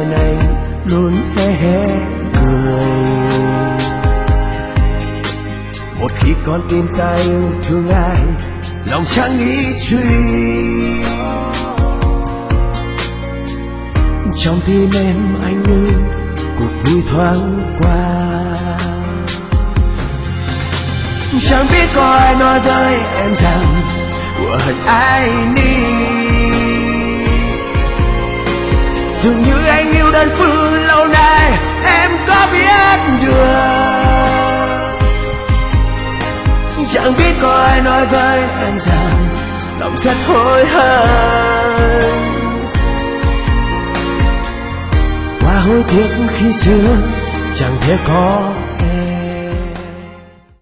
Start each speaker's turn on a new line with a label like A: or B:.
A: bên anh luôn hé hé cười. Một khi con tim ta yêu thương ai, lòng chẳng nghĩ suy. Trong tim em anh như cuộc vui thoáng qua. Chẳng biết có ai nói với em rằng của hận ai đi. Dường như anh yêu đơn phương lâu nay, em có biết được. Chẳng biết có ai nói với em rằng lòng rất hối hận. Quá hối tiếc khi xưa chẳng thể có